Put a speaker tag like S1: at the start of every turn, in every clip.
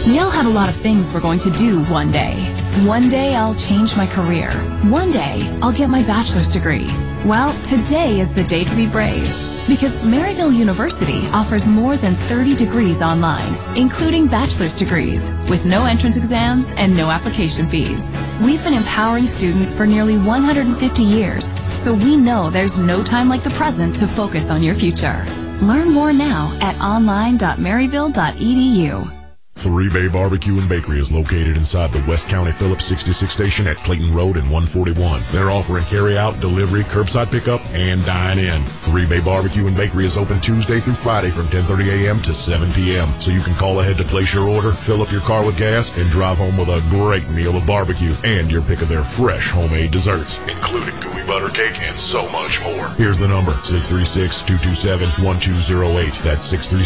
S1: We all have a lot of things we're going to do one day. One day I'll change my career. One day I'll get my bachelor's degree. Well, today is the day to be brave. Because Maryville University offers more than 30 degrees online, including bachelor's degrees, with no entrance exams and no application fees. We've been empowering students for nearly 150 years, so we know there's no time like the present to focus on your future. Learn more now at online.maryville.edu.
S2: 3 Bay Barbecue and Bakery is located inside the West County Phillips 66 station at Clayton Road and 141. They're offering carry-out, delivery, curbside pickup, and dine-in. 3 Bay Barbecue and Bakery is open Tuesday through Friday from 10:30 a.m. to 7 p.m. So you can call ahead to place your order, fill up your car with gas, and drive home with a great meal of barbecue and your pick of their fresh homemade desserts, including gooey butter cake and so much more. Here's the number, 636-227-1208. That's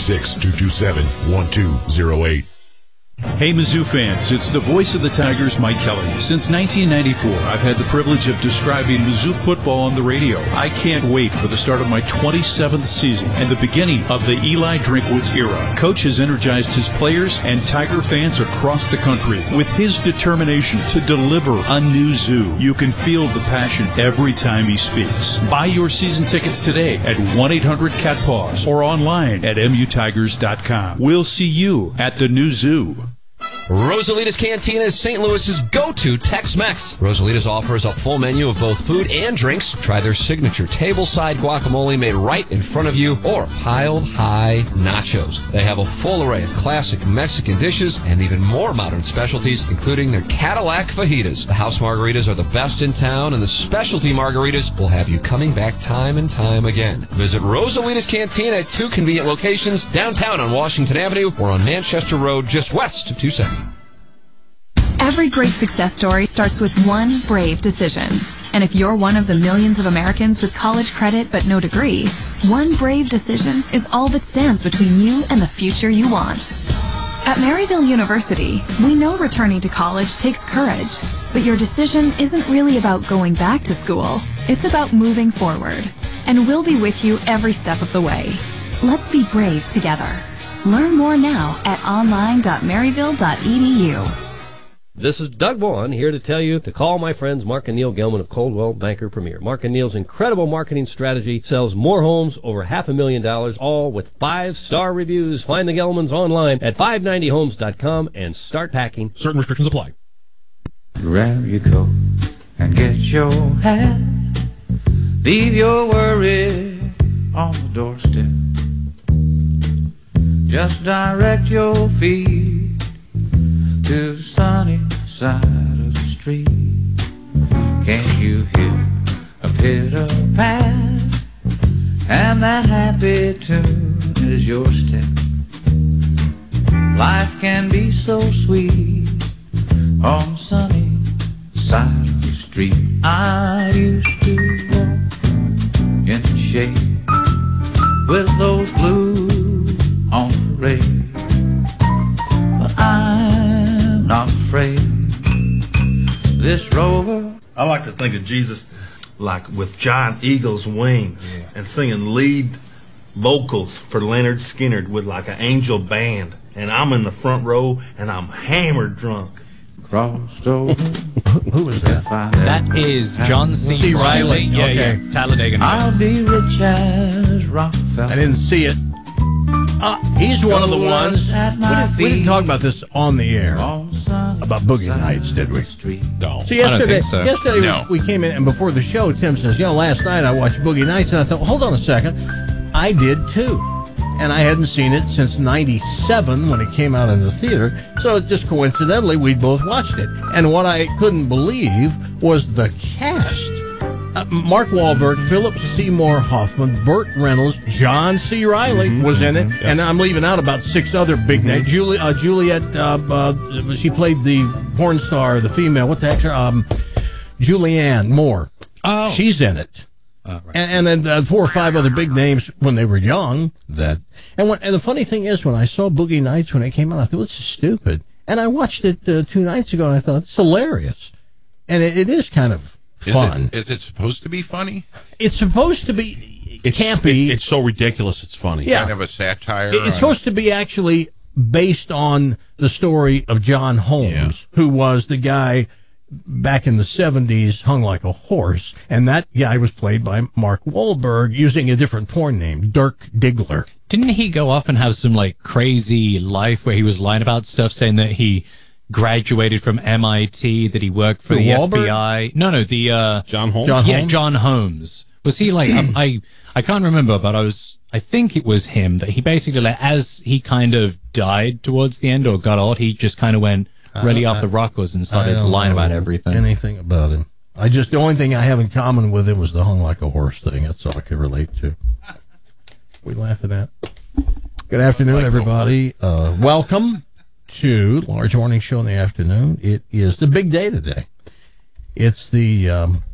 S2: 636-227-1208.
S3: Hey Mizzou fans, it's the voice of the Tigers, Mike Kelly. Since 1994, I've had the privilege of describing Mizzou football on the radio. I can't wait for the start of my 27th season and the beginning of the Eli Drinkwitz era. Coach has energized his players and Tiger fans across the country with his determination to deliver a new zoo. You can feel the passion every time he speaks. Buy your season tickets today at 1-800-CAT-PAWS or online at mutigers.com. We'll see you at the new zoo.
S4: Rosalita's Cantina is St. Louis's go-to Tex-Mex. Rosalita's offers a full menu of both food and drinks. Try their signature tableside guacamole made right in front of you, or piled high nachos. They have a full array of classic Mexican dishes and even more modern specialties, including their Cadillac fajitas. The house margaritas are the best in town, and the specialty margaritas will have you coming back time and time again. Visit Rosalita's Cantina at 2 convenient locations, downtown on Washington Avenue or on Manchester Road, just west of 270.
S1: Every great success story starts with one brave decision. And if you're one of the millions of Americans with college credit but no degree, one brave decision is all that stands between you and the future you want. At Maryville University, we know returning to college takes courage, but your decision isn't really about going back to school. It's about moving forward. And we'll be with you every step of the way. Let's be brave together. Learn more now at online.maryville.edu.
S5: This is Doug Vaughn here to tell you to call my friends Mark and Neil Gelman of Coldwell Banker Premier. Mark and Neil's incredible marketing strategy sells more homes, over $500,000, all with 5-star reviews. Find the Gelmans online at 590homes.com and start packing. Certain restrictions apply.
S6: Grab your coat and get your hat. Leave your worry on the doorstep. Just direct your feet to the sunny side of the street. Can't you hear a pitter-pat? And that happy tune is your step. Life can be so sweet on the sunny side of the street. I used to walk in the shade with those blues on parade, but I'm not afraid. This rover.
S7: I like to think of Jesus like with giant eagle's wings and singing lead vocals for Leonard Skinner with like an angel band, and I'm in the front row and I'm hammered drunk.
S6: Crossed over.
S8: Who was that?
S9: That is John C. Reilly. Yeah, Talladega Nights.
S6: I'll be rich as Rockefeller.
S8: I didn't see it. He's one of the ones. We didn't talk about this on the air about Boogie Nights, did we?
S9: No.
S8: So yesterday,
S9: No.
S8: we came in, and before the show, Tim says, last night I watched Boogie Nights, and I thought, hold on a second. I did too. And I hadn't seen it since 97 when it came out in the theater. So just coincidentally, we both watched it. And what I couldn't believe was the cast. Mark Wahlberg, Philip Seymour Hoffman, Burt Reynolds, John C. Reilly was in it. And I'm leaving out about 6 other big names. Juliette, she played the porn star, the female, what the heck, Julianne Moore.
S9: Oh.
S8: She's in it.
S9: Right.
S8: And then 4 or 5 other big names when they were young. And the funny thing is, when I saw Boogie Nights when it came out, I thought, this is stupid. And I watched it 2 nights ago, and I thought, it's hilarious. And it is kind of fun.
S10: Is it supposed to be funny?
S8: It's supposed to be campy.
S10: It's so ridiculous it's funny.
S8: Yeah.
S10: Kind of a satire.
S8: It's supposed to be actually based on the story of John Holmes, who was the guy back in the 70s, hung like a horse, and that guy was played by Mark Wahlberg using a different porn name, Dirk Diggler.
S9: Didn't he go off and have some like crazy life where he was lying about stuff, saying that he graduated from MIT, that he worked for the
S8: Wahlberg?
S9: FBI? No, the
S10: John Holmes.
S9: John Holmes. Was he like I can't remember, but I think it was him that he basically, like, as he kind of died towards the end or got old, he just kind of went really off the rockers and started lying about everything.
S8: Anything about him. The only thing I have in common with him was the hung like a horse thing. That's all I could relate to. We laugh at that. Good afternoon, everybody. Welcome to Large Morning Show in the afternoon. It is the big day today. It's the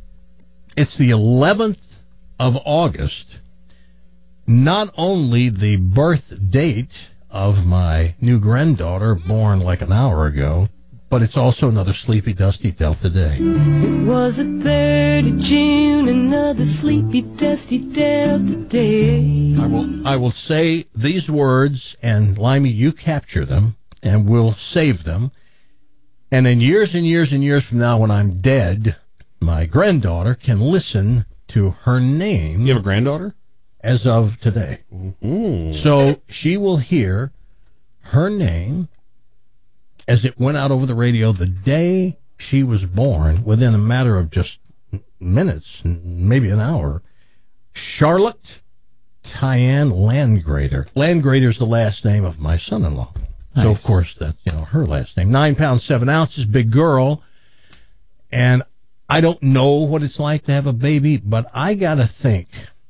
S8: 11th of August. Not only the birth date of my new granddaughter, born like an hour ago, but it's also another sleepy, dusty Delta day.
S11: It was the 3rd of June, another sleepy, dusty Delta day.
S8: I will say these words, and Limey, you capture them, and we'll save them. And in years and years and years from now, when I'm dead, my granddaughter can listen to her name.
S10: You have a granddaughter?
S8: As of today.
S10: Mm-hmm.
S8: So she will hear her name as it went out over the radio the day she was born, within a matter of just minutes, maybe an hour. Charlotte Tyann Landgrader. Landgrader's the last name of my son-in-law. Nice. So, of course, that's, her last name. 9 pounds, 7 ounces, big girl. And I don't know what it's like to have a baby, but I got to think.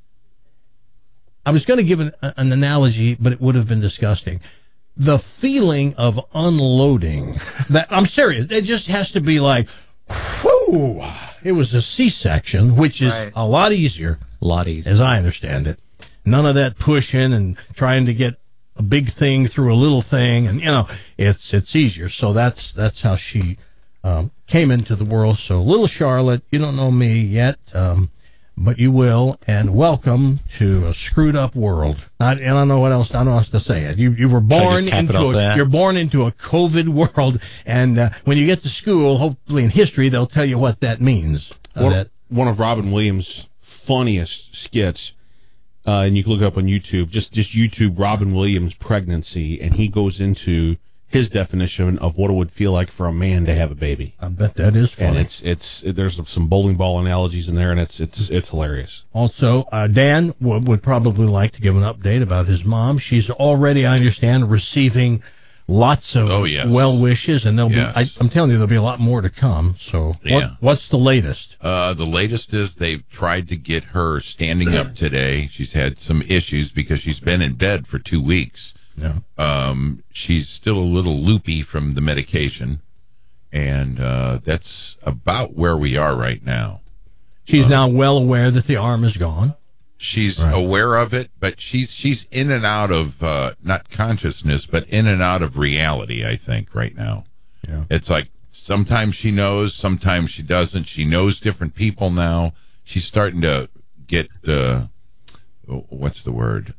S8: I was going to give an analogy, but it would have been disgusting. The feeling of unloading, I'm serious, it just has to be like, whoo, it was a C-section, which is a lot easier.
S9: A lot easier.
S8: As I understand it. None of that pushing and trying to get a big thing through a little thing, and, it's easier. So that's how she came into the world. So, little Charlotte, you don't know me yet, but you will, and welcome to a screwed up world. I don't know what else. I don't know how else to say it. You were born you're born into a COVID world, and when you get to school, hopefully in history, they'll tell you what that means.
S10: One of Robin Williams' funniest skits, and you can look it up on YouTube. Just YouTube Robin Williams pregnancy, and he goes into his definition of what it would feel like for a man to have a baby.
S8: I bet that is funny.
S10: And there's some bowling ball analogies in there, and it's hilarious.
S8: Also, Dan would probably like to give an update about his mom. She's already, I understand, receiving lots of well wishes, and there'll be. I'm telling you, there'll be a lot more to come. So, what's the latest?
S12: The latest is they've tried to get her standing up today. She's had some issues because she's been in bed for 2 weeks.
S8: Yeah.
S12: She's still a little loopy from the medication, and that's about where we are right now.
S8: She's now well aware that the arm is gone.
S12: She's aware of it, but she's in and out of not consciousness, but in and out of reality, I think, right now.
S8: Yeah.
S12: It's like sometimes she knows, sometimes she doesn't. She knows different people now. She's starting to get what's the word?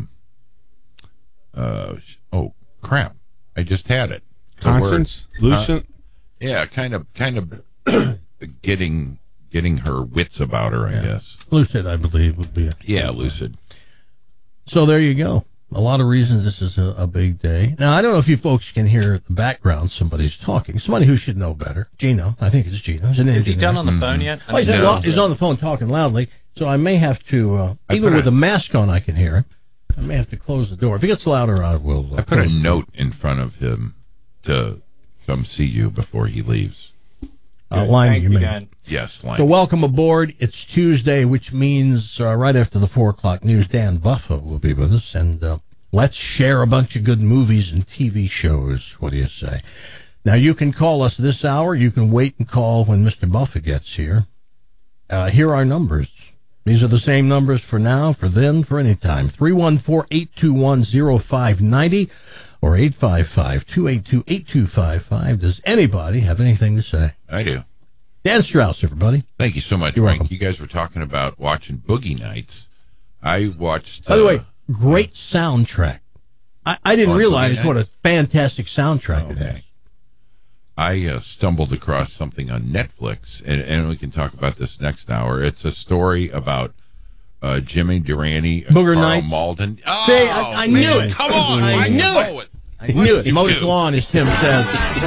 S12: Oh crap! I just had it.
S10: Conscience, lucid.
S12: Yeah, kind of getting her wits about her, I guess.
S8: Lucid, I believe, would be it.
S12: Yeah, lucid.
S8: So there you go. A lot of reasons this is a big day. Now, I don't know if you folks can hear the background. Somebody's talking. Somebody who should know better. Gino. I think it's Gino.
S9: Is he done on the phone yet?
S8: He's on the phone talking loudly, so I may have to, even with a mask on, I can hear him. I may have to close the door. If it gets louder, I will.
S12: I put a note in front of him to come see you before he leaves.
S8: Thank you, Dan.
S12: Yes, line.
S8: So welcome aboard. It's Tuesday, which means right after the 4 o'clock news, Dan Buffa will be with us, and let's share a bunch of good movies and TV shows. What do you say? Now, you can call us this hour. You can wait and call when Mr. Buffa gets here. Here are our numbers. These are the same numbers for now, for then, for any time. 314-821-0590 or 855-282-8255. Does anybody have anything to say?
S12: I do.
S8: Dan Strauss, everybody.
S12: Thank you so much,
S8: You're
S12: Frank.
S8: welcome.
S12: You guys were talking about watching Boogie Nights. I watched...
S8: By the way, great soundtrack. I didn't realize what a fantastic soundtrack it has.
S12: I stumbled across something on Netflix, and we can talk about this next hour. It's a story about Jimmy Durante,
S8: Booger
S12: Carl
S8: Nights.
S12: Malden. Oh,
S8: See, I knew it.
S12: Come on,
S8: I knew it. I knew it. Mowed his lawn, as Tim says.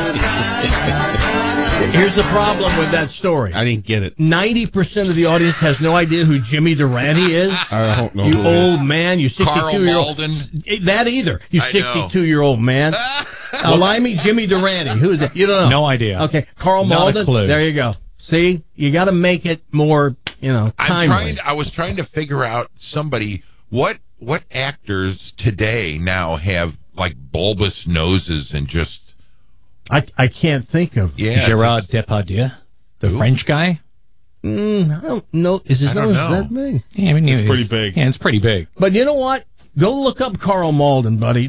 S8: Here's the problem with that story.
S10: I didn't get it.
S8: 90% of the audience has no idea who Jimmy Durante is.
S10: I don't know.
S8: You
S10: who it is.
S8: old man, you 62-year-old. That either. You 62-year-old man. Allow me, Jimmy Durante. Who is that? You don't know.
S9: No idea.
S8: Okay, Carl
S9: Not a
S8: Malden.
S9: clue.
S8: There you go. See, you got to make it more, timely.
S12: I was trying to figure out somebody. What actors today now have like bulbous noses and just.
S8: I can't think of.
S12: Yeah,
S9: Gerard Depardieu, the French guy.
S8: I don't know. Is his nose that big?
S9: Yeah, I mean,
S10: It's pretty big.
S9: Yeah, it's pretty big.
S8: But you know what? Go look up Carl Malden, buddy.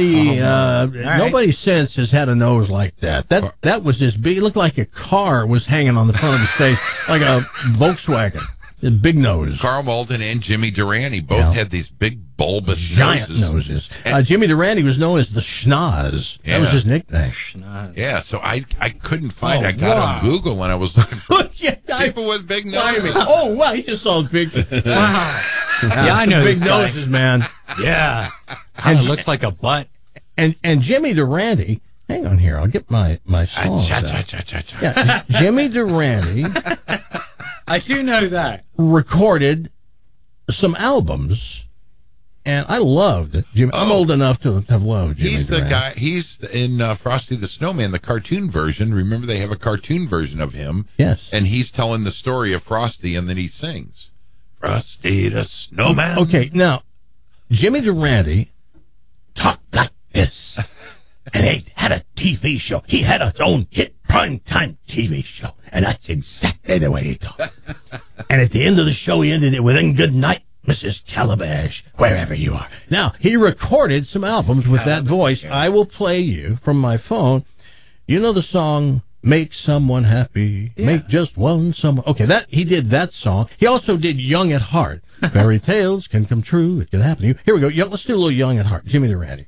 S8: Nobody since has had a nose like that. That was just big. It looked like a car was hanging on the front of his face, like a Volkswagen. A big nose.
S12: Carl Malden and Jimmy Durante both had these big bulbous
S8: giant noses. Jimmy Durante was known as the Schnoz. That was his nickname.
S12: Yeah, so I couldn't find. I got on Google and I was looking for people with big noses.
S8: Oh wow, he just saw a picture. Wow.
S9: Yeah, I know
S8: big
S9: this guy.
S8: noses, man.
S9: Yeah, kind of looks like a butt.
S8: And Jimmy Durante. Hang on here, I'll get my song. Yeah, Jimmy Durante.
S9: I do know that.
S8: Recorded some albums, and I loved Jimmy. I'm old enough to have loved Jimmy
S12: He's
S8: Durante.
S12: the guy. He's in Frosty the Snowman, the cartoon version. Remember, they have a cartoon version of him.
S8: Yes.
S12: And he's telling the story of Frosty, and then he sings, Frosty the Snowman.
S8: Okay, now, Jimmy Durante talked like this, and he had a TV show. He had his own hit primetime TV show, and that's exactly the way he talked. And at the end of the show, he ended it with, "And good night, Mrs. Calabash, wherever you are." Now, he recorded some albums with that voice. I will play you from my phone. You know the song, "Make Someone Happy, Make Just One Someone." Okay, he did that song. He also did "Young at Heart." Fairy tales can come true. It can happen to you. Here we go. Let's do a little "Young at Heart." Jimmy Durante.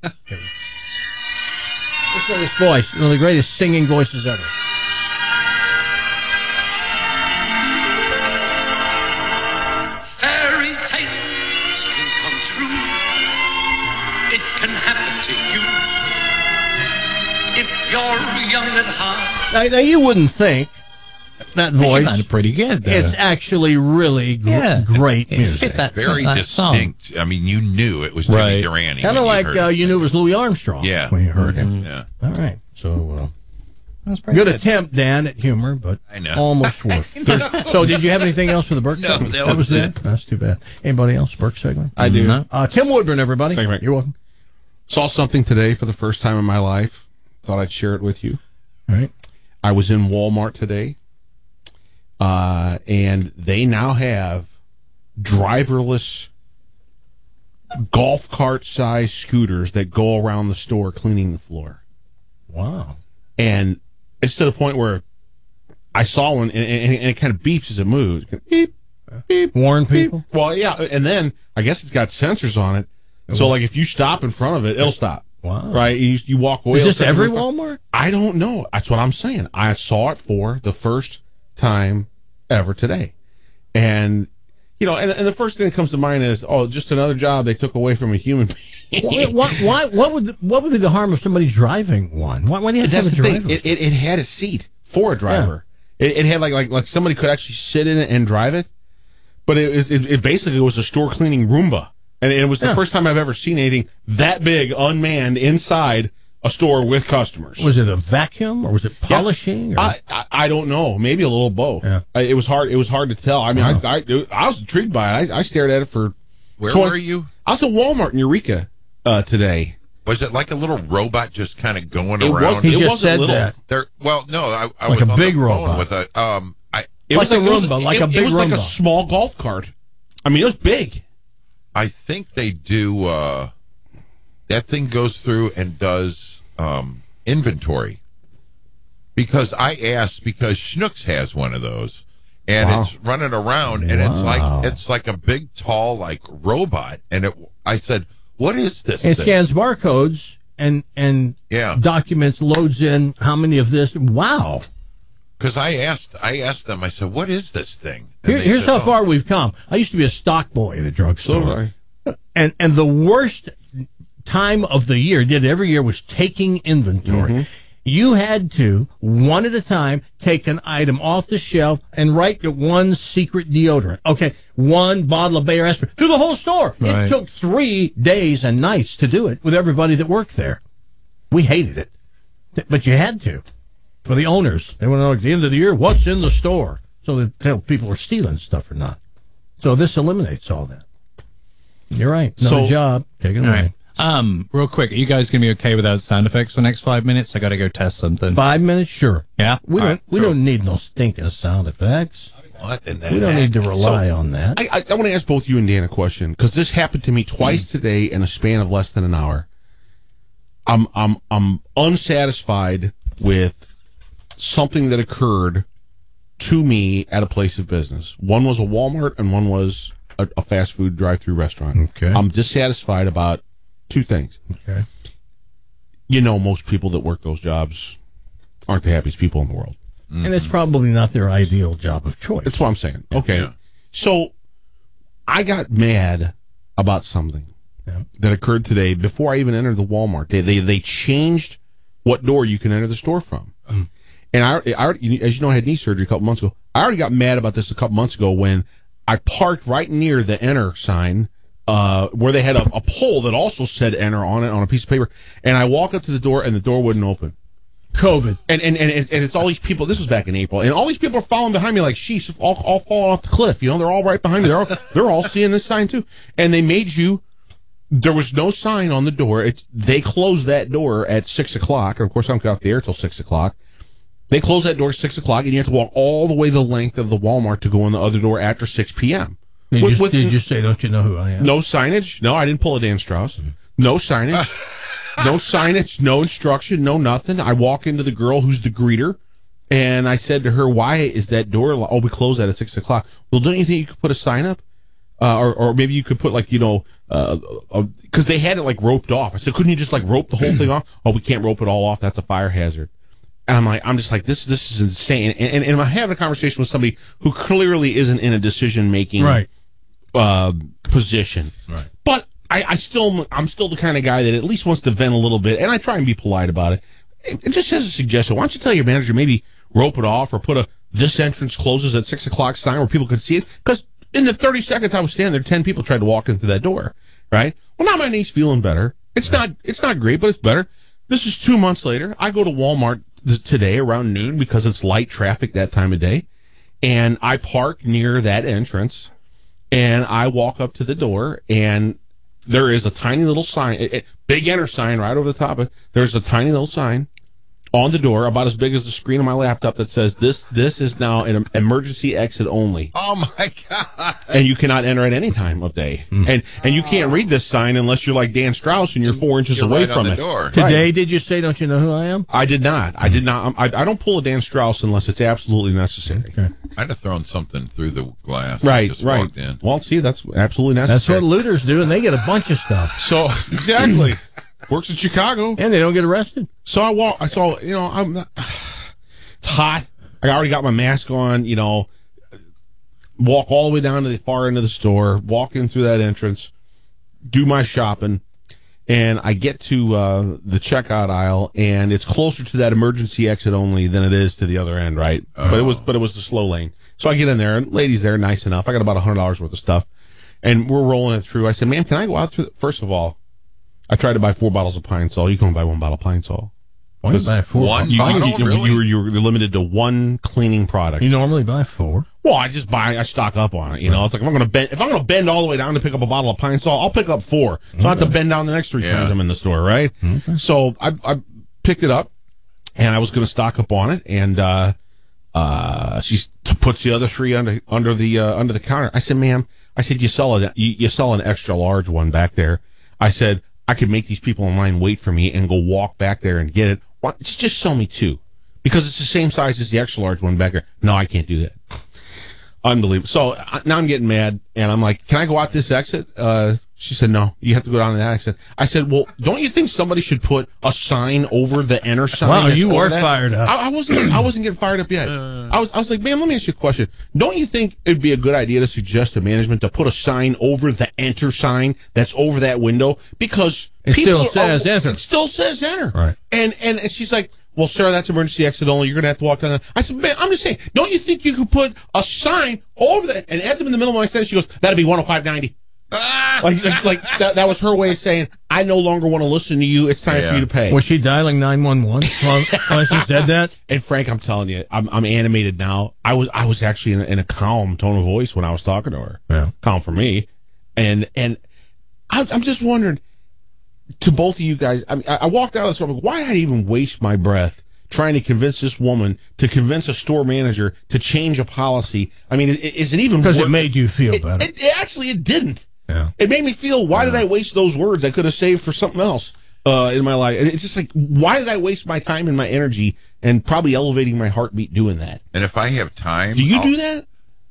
S8: Listen to this voice. One of the greatest singing voices ever.
S13: Fairy tales can come true. It can happen to you if you're young at heart.
S8: Now you wouldn't think that voice.
S9: It sounded pretty good, though.
S8: It's actually really great music.
S12: Very distinct. Song. I mean, you knew it was Jimmy Durante.
S8: Kind of like you knew it was Louis Armstrong when you heard him.
S12: Yeah.
S8: All right. So
S9: that's pretty
S8: good attempt, Dan, at humor, but
S12: I know.
S8: almost worked. So did you have anything else for the Burke segment?
S12: No, that was it.
S8: That's too bad. Anybody else? Burke segment?
S10: I do.
S9: No.
S8: Tim Woodburn, everybody.
S10: Thank you, Mike.
S8: You're welcome.
S10: Saw something today for the first time in my life. Thought I'd share it with you.
S8: All right.
S10: I was in Walmart today, and they now have driverless golf cart-sized scooters that go around the store cleaning the floor.
S8: Wow.
S10: And it's to the point where I saw one, and it kind of beeps as it moves. Beep, beep.
S8: Warn people?
S10: Beep. Well, yeah, and then I guess it's got sensors on it. So, like, if you stop in front of it, it'll stop.
S8: Wow.
S10: Right? You walk away.
S8: Is this every Walmart?
S10: I don't know. That's what I'm saying. I saw it for the first time ever today. And, and the first thing that comes to mind is, just another job they took away from a human being.
S8: What would be the harm of somebody driving one? Why do you have to have a driver?
S10: It had a seat for a driver. Yeah. It had like somebody could actually sit in it and drive it. But it basically was a store cleaning Roomba. And it was the first time I've ever seen anything that big unmanned inside a store with customers.
S8: Was it a vacuum or was it polishing?
S10: Yeah. I don't know. Maybe a little both. Yeah. It was hard to tell. I mean, I was intrigued by it. I stared at it for.
S12: Where were you?
S10: I was at Walmart in Eureka today.
S12: Was it like a little robot just kind of going around?
S8: He just said that.
S12: I
S8: like
S12: was
S8: a
S12: on
S8: big
S12: the phone
S8: robot
S12: with a
S8: It was like a Roomba, like a big Roomba.
S10: It was like a small golf cart. I mean, it was big.
S12: I think they do. That thing goes through and does inventory. Because I asked, because Schnucks has one of those, and it's running around, and it's like a big, tall, like robot. And I said, what is this
S8: It
S12: thing?
S8: scans barcodes and documents, loads in how many of this. Wow.
S12: Because I asked them, I said, what is this thing? And they
S8: Here's
S12: said,
S8: how far we've come. I used to be a stock boy at a drugstore.
S10: So
S8: And the worst time of the year, did every year, was taking inventory.
S10: Mm-hmm.
S8: You had to, one at a time, take an item off the shelf and write your one secret deodorant. Okay, one bottle of Bayer aspirin through the whole store.
S9: Right.
S8: It took 3 days and nights to do it with everybody that worked there. We hated it, but you had to. For the owners, they want to know at the end of the year what's in the store, so they tell people are stealing stuff or not. So this eliminates all that. You're right. Another job. Take it away.
S9: All right. Real quick, are you guys gonna be okay without sound effects for the next 5 minutes? I gotta go test something.
S8: 5 minutes, sure.
S9: Yeah.
S8: We don't need no stinking sound effects.
S12: What in the
S8: We don't
S12: heck?
S8: need to rely on that.
S10: I want to ask both you and Dan a question, because this happened to me twice today in a span of less than an hour. I'm unsatisfied with something that occurred to me at a place of business. One was a Walmart and one was a fast food drive-through restaurant.
S8: Okay.
S10: I'm dissatisfied about 2 things.
S8: Okay.
S10: You know, most people that work those jobs aren't the happiest people in the world.
S8: And it's probably not their ideal job of choice.
S10: That's what I'm saying. Okay.
S12: Yeah.
S10: So I got mad about something that occurred today before I even entered the Walmart. They changed what door you can enter the store from. And I as you know, I had knee surgery a couple months ago. I already got mad about this a couple months ago when I parked right near the enter sign, where they had a pole that also said enter on it on a piece of paper. And I walk up to the door and the door wouldn't open.
S8: COVID.
S10: And it's all these people. This was back in April, and all these people are following behind me like sheep, all falling off the cliff. You know, they're all right behind me. They're all seeing this sign too. And they made you. There was no sign on the door. They closed that door at 6:00, and of course I don't get off the air till 6:00. They closed that door at 6:00, and you have to walk all the way the length of the Walmart to go in the other door after 6 p.m.
S8: Did you say, don't you know who I am?
S10: No signage. No, I didn't pull a Dan Strauss. No signage. No signage, no instruction, no nothing. I walk into the girl who's the greeter, and I said to her, why is that door oh, we close that at 6:00. Well, don't you think you could put a sign up? Or maybe you could put, like, you know, because they had it, like, roped off. I said, couldn't you just, like, rope the whole thing off? Oh, we can't rope it all off. That's a fire hazard. And I'm just like, this is insane. And I'm having a conversation with somebody who clearly isn't in a decision-making position.
S8: Right.
S10: But I'm still the kind of guy that at least wants to vent a little bit, and I try and be polite about it. It just as a suggestion, why don't you tell your manager maybe rope it off or put this entrance closes at 6:00 sign where people could see it? Because in the 30 seconds I was standing there, 10 people tried to walk in through that door, right? Well, now my knee's feeling better. It's not great, but it's better. This is 2 months later. I go to Walmart today around noon because it's light traffic that time of day, and I park near that entrance, and I walk up to the door, and there is a tiny little sign, big enter sign right over the top of it. There's a tiny little sign on the door about as big as the screen of my laptop that says this is now an emergency exit only.
S12: Oh my God!
S10: And you cannot enter at any time of day. And you can't read this sign unless you're like Dan Strauss and you're 4 inches
S12: You're
S10: away
S12: right
S10: from
S12: on the
S10: it.
S12: door.
S8: Today, did you say, don't you know who I am?
S10: I did not. I did not. I don't pull a Dan Strauss unless it's absolutely necessary.
S8: Okay.
S12: I'd have thrown something through the glass.
S10: Right,
S12: Just
S10: right.
S12: walked in.
S10: Well, see, that's absolutely necessary.
S8: That's what looters do, and they get a bunch of stuff.
S10: So exactly. Works in Chicago.
S8: And they don't get arrested.
S10: So I saw, you know, it's hot. I already got my mask on, you know, walk all the way down to the far end of the store, walk in through that entrance, do my shopping, and I get to the checkout aisle, and it's closer to that emergency exit only than it is to the other end, right?
S12: Oh.
S10: But it was the slow lane. So I get in there, and ladies there, nice enough. I got about $100 worth of stuff, and we're rolling it through. I said, ma'am, can I go out through? First of all, I tried to buy 4 bottles of Pine Sol. You can only buy 1 bottle of Pine Sol.
S8: Why do you buy 4?
S12: One bottle, really?
S10: You're limited to 1 cleaning product.
S8: You normally buy 4.
S10: Well, I stock up on it. You know, it's like if I'm gonna bend all the way down to pick up a bottle of Pine Sol, I'll pick up 4. So I don't have to bend down the next 3 times I'm in the store, right?
S8: Okay.
S10: So I picked it up, and I was gonna stock up on it, and she puts the other 3 under the counter. I said, ma'am, you sell an extra large one back there. I said, I could make these people in line wait for me and go walk back there and get it. Why, just sell me 2. Because it's the same size as the extra large one back there. No, I can't do that. Unbelievable. So now I'm getting mad, and I'm like, can I go out this exit? She said, no, you have to go down to that. I said, well, don't you think somebody should put a sign over the enter sign?
S8: Wow, you were fired up.
S10: I wasn't getting fired up yet. I was like, ma'am, let me ask you a question. Don't you think it'd be a good idea to suggest to management to put a sign over the enter sign that's over that window? Because
S8: it still says enter.
S10: It still says enter.
S8: Right.
S10: And she's like, well, sir, that's emergency exit only. You're going to have to walk down there. I said, man, I'm just saying, don't you think you could put a sign over that? And as I'm in the middle of my sentence, she goes, that'd be 105.90. Like that was her way of saying, I no longer want to listen to you. It's time for you to pay.
S8: Was she dialing 911 when she said that?
S10: And Frank, I'm telling you, I'm animated now. I was actually in a calm tone of voice when I was talking to her.
S8: Yeah.
S10: Calm for me. And I'm just wondering, to both of you guys, I walked out of the store, why did I even waste my breath trying to convince this woman to convince a store manager to change a policy? I mean, is it even
S8: because it made you feel better?
S10: It didn't.
S8: Yeah.
S10: It made me feel, why did I waste those words I could have saved for something else in my life? It's just like, why did I waste my time and my energy and probably elevating my heartbeat doing that?
S12: And if I have time...
S10: Do you do that?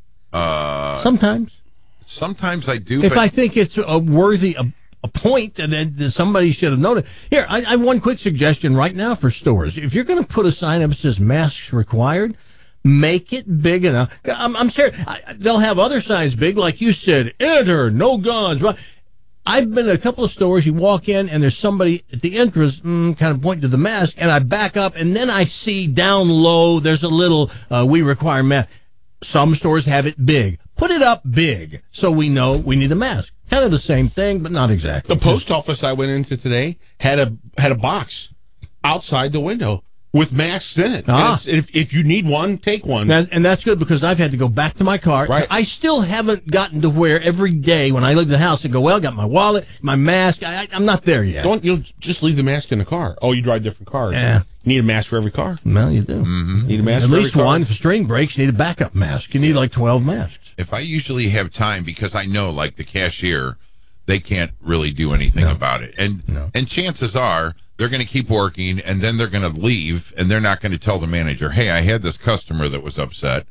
S8: Sometimes.
S12: Sometimes I do.
S8: If
S12: but
S8: I think it's a worthy a point that somebody should have noted. Here, I have one quick suggestion right now for stores. If you're going to put a sign up that says masks required, make it big enough. I'm serious. They'll have other signs big, like you said, enter, no guns. I've been in a couple of stores, you walk in, and there's somebody at the entrance kind of pointing to the mask, and I back up, and then I see down low, there's a little, we require mask. Some stores have it big. Put it up big so we know we need a mask. Kind of the same thing, but not exactly.
S10: The post office I went into today had a box outside the window with masks in it. If you need one, take one.
S8: And that's good, because I've had to go back to my car.
S10: Right.
S8: I still haven't gotten to where every day when I leave the house I go, well, I got my wallet, my mask. I'm not there yet.
S10: Don't just leave the mask in the car. Oh, you drive different cars.
S8: Yeah.
S10: You need a mask for every car.
S8: Well, you do.
S10: Mm-hmm. Need a mask
S8: At
S10: for
S8: least
S10: every car.
S8: one. If a string breaks, you need a backup mask. You need like 12 masks.
S12: If I usually have time, because I know, like the cashier, they can't really do anything about it. And chances are they're going to keep working, and then they're going to leave, and they're not going to tell the manager, hey, I had this customer that was upset.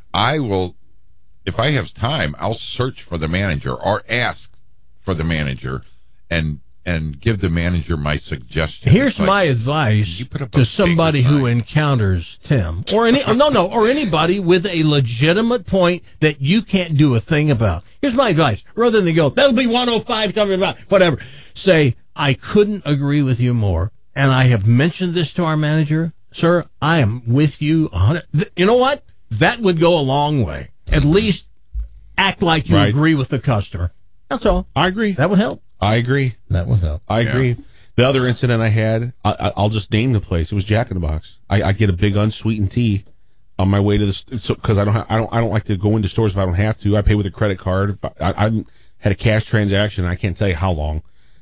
S12: I will, if I have time, I'll search for the manager or ask for the manager and give the manager my suggestion.
S8: Here's my advice to somebody who encounters Tim or anybody with a legitimate point that you can't do a thing about. Here's my advice. Rather than go, that'll be 105, something about whatever. Say, I couldn't agree with you more, and I have mentioned this to our manager. Sir, I am with you 100. You know what? That would go a long way. At least act like you agree with the customer. That's all.
S10: I agree.
S8: That would help.
S10: I agree.
S8: That would help.
S10: I agree. The other incident I had, I'll just name the place. It was Jack in the Box. I get a big unsweetened tea on my way to the because I don't like to go into stores if I don't have to. I pay with a credit card. I had a cash transaction. I can't tell you how long.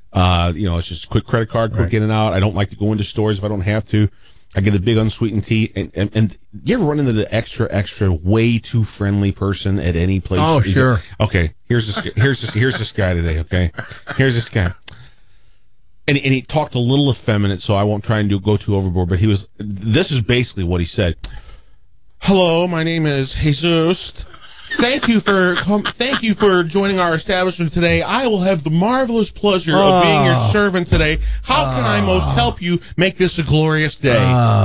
S10: It's just a quick credit card, quick in and out. I don't like to go into stores if I don't have to. I get a big unsweetened tea, and you ever run into the extra way too friendly person at any place?
S8: Oh, sure.
S10: Okay, here's this guy today. Okay, here's this guy, and he talked a little effeminate, so I won't try and go too overboard. But this is basically what he said. Hello, my name is Jesus. Thank you for joining our establishment today. I will have the marvelous pleasure of being your servant today. How can I most help you make this a glorious day?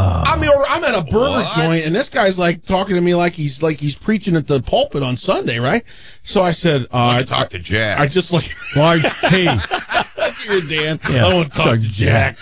S10: I'm at a burger joint, and this guy's like talking to me like he's preaching at the pulpit on Sunday, right? So I said,
S12: I talk to Jack.
S10: I just like
S8: large tea.
S10: You're Dan. Yeah, I want to talk to Jack.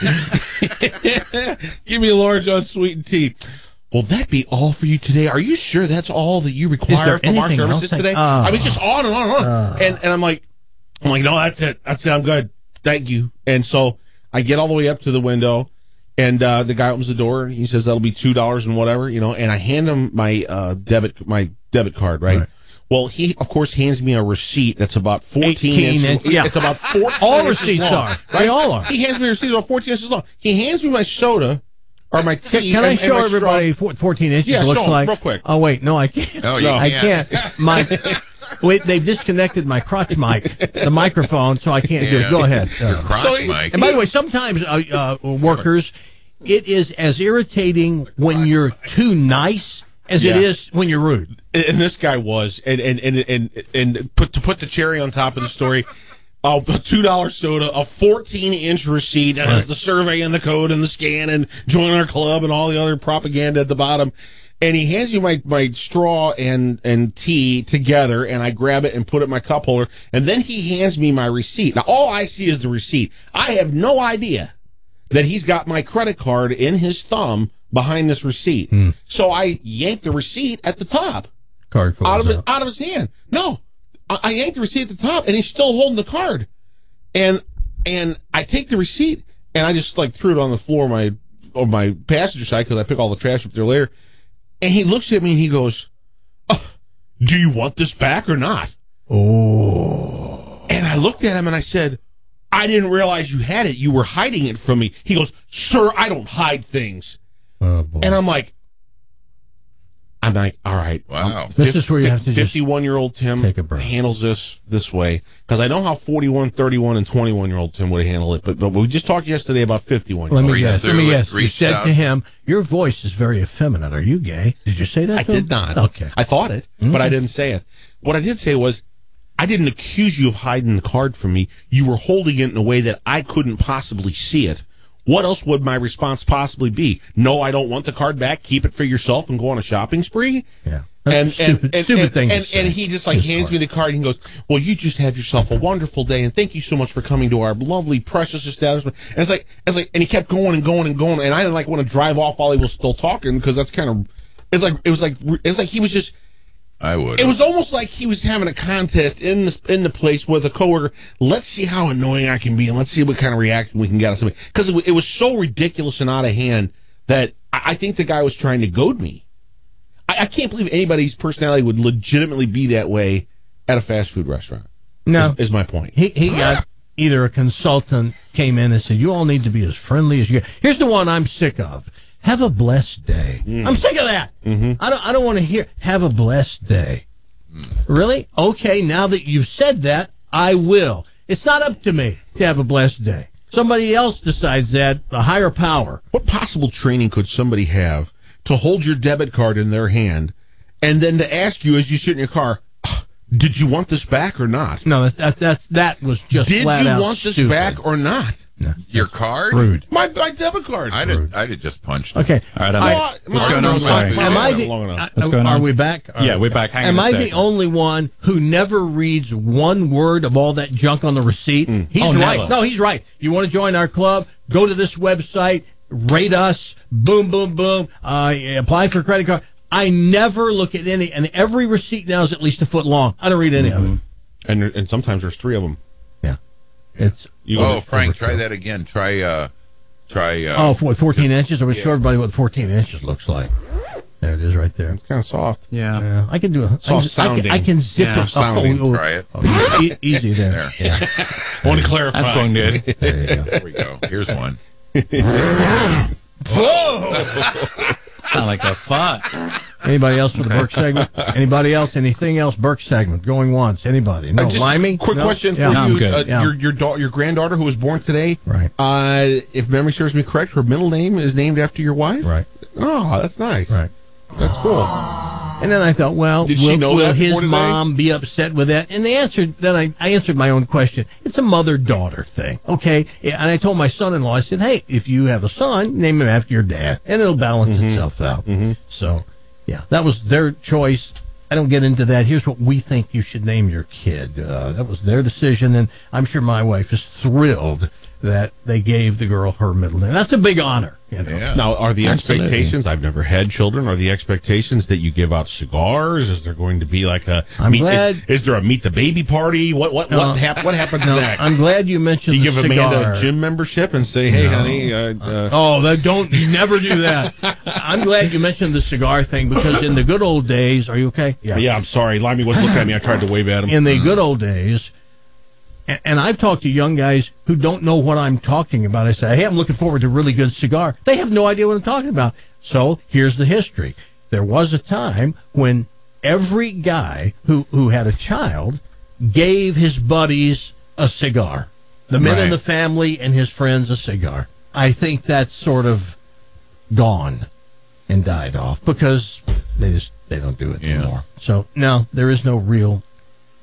S10: Give me a large unsweetened tea. Will that be all for you today? Are you sure that's all that you require from our services today? I mean, just on and on and on. And I'm like, no, that's it. I'm good. Thank you. And so I get all the way up to the window, and the guy opens the door. He says that'll be $2 and whatever, and I hand him my debit card, right? Well, he of course hands me a receipt that's about 14 inches.
S8: Yeah,
S10: it's about 14.
S8: All receipts are. Right? They all are.
S10: He hands me a receipt about 14 inches long. He hands me my soda. Or my tea.
S8: Can I show everybody 14 inches looks like?
S10: Real quick.
S8: Oh, wait. No, I can't.
S12: No,
S8: I can't. Wait, they've disconnected my crotch mic, the microphone, so I can't do it. Go ahead.
S12: Your crotch mic.
S8: And by the way, sometimes workers, it is as irritating when you're too nice as it is when you're rude.
S10: And this guy was, and to put the cherry on top of the story, a $2 soda, a 14-inch receipt that has the survey and the code and the scan and join our club and all the other propaganda at the bottom. And he hands you my straw and tea together, and I grab it and put it in my cup holder, and then he hands me my receipt. Now, all I see is the receipt. I have no idea that he's got my credit card in his thumb behind this receipt. So I yanked the receipt at the top
S8: Card
S10: out of his hand. No, I yanked the receipt at the top, and he's still holding the card. And I take the receipt, and I just like threw it on the floor of my passenger side because I pick all the trash up there later. And he looks at me and he goes, "Do you want this back or not?"
S8: Oh.
S10: And I looked at him and I said, "I didn't realize you had it. You were hiding it from me." He goes, "Sir, I don't hide things."
S8: Oh, boy.
S10: And I'm like, all right.
S12: Wow.
S8: This is where you have to just
S10: 51-year-old Tim
S8: take a breath.
S10: handles this way. Because I know how 41, 31, and 21-year-old Tim would handle it. But we just talked yesterday about 51.
S8: Let me guess. You
S12: reach
S8: said
S12: out.
S8: to him, "Your voice is very effeminate. Are you gay?" Did you say that
S10: I
S8: to him?
S10: did not.
S8: Okay.
S10: I thought it, but I didn't say it. What I did say was, I didn't accuse you of hiding the card from me. You were holding it in a way that I couldn't possibly see it. What else would my response possibly be? No, I don't want the card back. Keep it for yourself and go on a shopping spree?
S8: Yeah.
S10: Stupid
S8: thing.
S10: And he just like hands me the card and he goes, "Well, you just have yourself a wonderful day, and thank you so much for coming to our lovely, precious establishment." And it's like, and he kept going and going and going, and I didn't like want to drive off while he was still talking because that's kind of, it's like he was just.
S12: I would.
S10: It was almost like he was having a contest in the place with a coworker. Let's see how annoying I can be, and let's see what kind of reaction we can get out of somebody. Because it was so ridiculous and out of hand that I think the guy was trying to goad me. I can't believe anybody's personality would legitimately be that way at a fast food restaurant.
S8: No.
S10: Is my point.
S8: He got either a consultant came in and said, "You all need to be as friendly as you can." Here's the one I'm sick of. "Have a blessed day." I'm sick of that.
S10: Mm-hmm.
S8: I don't want to hear "have a blessed day." Really? Okay, now that you've said that, I will. It's not up to me to have a blessed day. Somebody else decides that, a higher power.
S10: What possible training could somebody have to hold your debit card in their hand and then to ask you as you sit in your car, "Did you want this back or not?"
S8: No, that was just
S10: Did
S8: flat
S10: you
S8: out
S10: want this
S8: stupid.
S10: back or not?
S8: No.
S12: Your card?
S8: Rude.
S10: My debit card.
S12: I'd have just punched him.
S8: Okay.
S9: All right,
S8: What's
S9: going on? Sorry.
S8: Am I the,
S10: Long enough.
S9: What's going on?
S8: Are we back?
S9: Yeah, we're back. Hang on
S8: Am
S9: a
S8: I
S9: second.
S8: the only one who never reads one word of all that junk on the receipt? He's
S9: Oh,
S8: right.
S9: never.
S8: No, he's right. You want to join our club? Go to this website, rate us, boom, boom, boom, apply for a credit card. I never look at any, and every receipt now is at least a foot long. I don't read any of it.
S10: And sometimes there's three of them.
S8: Yeah. It's
S12: Frank, try that again. Try.
S8: what, 14 inches? I would show everybody what 14 inches looks like. There it is, right there.
S10: It's kind of soft.
S9: Yeah.
S8: I can do it.
S10: Soft sounding.
S8: I can zip
S10: Yeah,
S8: it.
S10: sounding.
S12: Try it.
S8: Easy there.
S12: There.
S8: Yeah.
S10: I want to clarify.
S9: That's going good.
S8: There you go.
S12: There we go. Here's one.
S10: Whoa!
S9: Sound like a fart.
S8: Anybody else for the Burke segment? Anybody else? Anything else? Burke segment. Going once. Anybody? No.
S10: Just
S8: Limey?
S10: Quick
S8: No?
S10: question for
S8: Yeah.
S9: No, I'm
S10: you.
S9: good.
S8: Yeah.
S10: Your granddaughter who was born today.
S8: Right.
S10: If memory serves me correct, her middle name is named after your wife.
S8: Right.
S10: Oh, that's nice.
S8: Right.
S10: That's cool.
S8: And then I thought, well,
S10: Did she know
S8: will
S10: that
S8: his
S10: before today?
S8: mom be upset with that? And the answer, then I answered my own question. It's a mother-daughter thing, okay? And I told my son-in-law, I said, hey, if you have a son, name him after your dad, and it'll balance itself out. So, yeah, that was their choice. I don't get into that. Here's what we think you should name your kid. That was their decision, and I'm sure my wife is thrilled that they gave the girl her middle name. That's a big honor. You know?
S12: Yeah.
S10: Now, are the
S9: Absolutely.
S10: expectations? I've never had children. Are the expectations that you give out cigars? Is there going to be like a?
S8: I'm glad-
S10: Is there a meet the baby party? What happens
S8: No,
S10: next?
S8: I'm glad you mentioned
S10: Do you
S8: the
S10: give
S8: cigar.
S10: Amanda a gym membership and say, "Hey,
S8: No.
S10: honey"?
S8: You never do that. I'm glad you mentioned the cigar thing because in the good old days, are you okay?
S10: Yeah, I'm sorry. Limey was looking at me. I tried to wave at him.
S8: In the good old days, and I've talked to young guys who don't know what I'm talking about. I say, hey, I'm looking forward to a really good cigar. They have no idea what I'm talking about. So here's the history. There was a time when every guy who had a child gave his buddies a cigar. The men in the family and his friends a cigar. I think that's sort of gone and died off because they don't do it anymore. So no, there is no real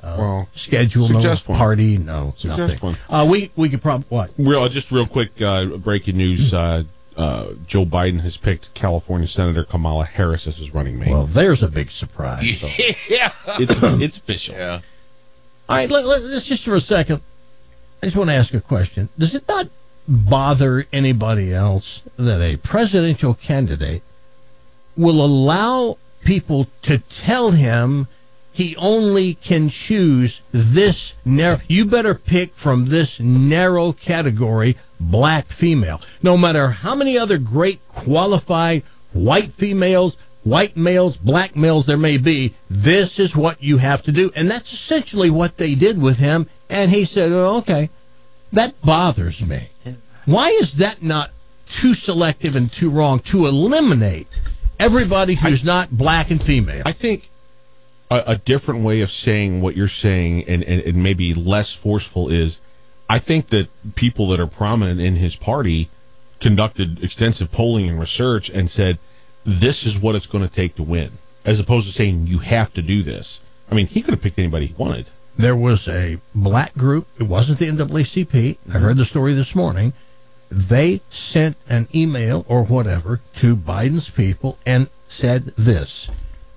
S8: schedule, no party, no nothing. We could probably what?
S10: Real quick, breaking news. Joe Biden has picked California Senator Kamala Harris as his running mate.
S8: Well, there's a big surprise. So.
S12: Yeah,
S10: it's official.
S12: Yeah.
S8: All right, let's just for a second. I just want to ask a question. Does it not bother anybody else that a presidential candidate will allow people to tell him he only can choose this narrow? You better pick from this narrow category, black female. No matter how many other great qualified white females, white males, black males there may be, this is what you have to do. And that's essentially what they did with him. And he said, oh, okay, that bothers me. Why is that not too selective and too wrong to eliminate everybody who's not black and female?
S10: I think a different way of saying what you're saying and maybe less forceful is, I think that people that are prominent in his party conducted extensive polling and research and said, this is what it's going to take to win, as opposed to saying you have to do this. I mean, he could have picked anybody he wanted.
S8: There was a black group. It wasn't the NAACP. I heard the story this morning. They sent an email or whatever to Biden's people and said this.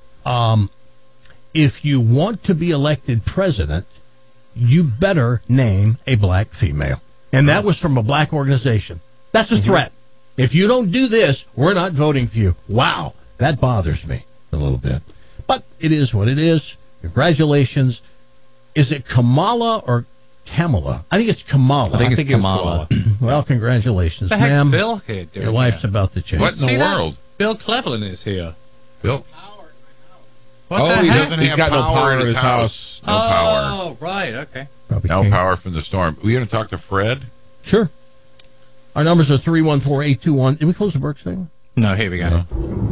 S8: If you want to be elected president, you better name a black female. And that was from a black organization. That's a threat. If you don't do this, we're not voting for you. Wow, that bothers me a little bit. But it is what it is. Congratulations. Is it Kamala or Kamala? I think it's Kamala.
S9: I think it's Kamala.
S8: Well, congratulations,
S14: The heck's
S8: ma'am.
S14: Bill here doing
S8: Your life's
S14: here?
S8: about to change.
S12: What in the world?
S14: Bill Cleveland is here.
S12: Bill?
S14: What
S12: Oh,
S14: the
S12: he
S14: heck?
S12: doesn't
S10: He's
S12: have
S10: got no
S12: power in his house. No power.
S14: Oh, right, okay.
S12: No power from the storm. We going to talk to Fred?
S8: Sure. Our numbers are 314-821. Did we close the Burke segment?
S9: No, here we go.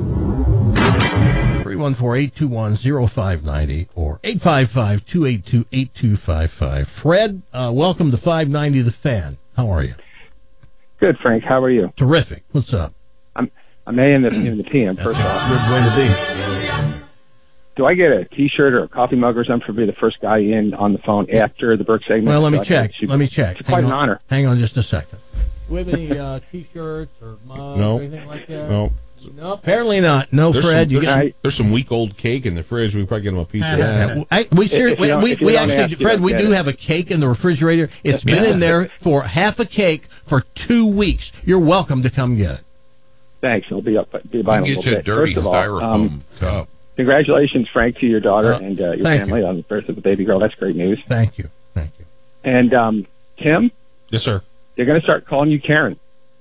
S8: 314-821-0590 or 855-282-8255. Fred, welcome to 590 The Fan. How are you?
S15: Good, Frank. How are you?
S8: Terrific. What's up?
S15: I'm A in the PM, first off.
S8: Good way to be.
S15: Do I get a T-shirt or a coffee mug or something for being the first guy in on the phone after the Burke segment?
S8: Well, let me
S15: So I
S8: check.
S15: think
S8: Let me check.
S15: It's quite an honor.
S8: Hang on just a second. Do we have any T-shirts or mugs
S10: No.
S8: or anything like that?
S10: No.
S8: No, apparently not. No, Fred.
S10: There's some week old cake in the fridge. We probably get him a piece of that.
S8: We actually, Fred, we do have a cake in the refrigerator. It's been in there for half a cake for 2 weeks. You're welcome to come get it.
S15: Thanks. I'll be by in a
S12: Get
S15: little
S12: you a
S15: bit.
S12: dirty
S15: First of all,
S12: styrofoam cup.
S15: congratulations, Frank, to your daughter and your
S8: thank
S15: family on the birth of the baby girl. That's great news.
S8: Thank you.
S15: And Tim?
S10: Yes, sir.
S15: They're going to start calling you Karen.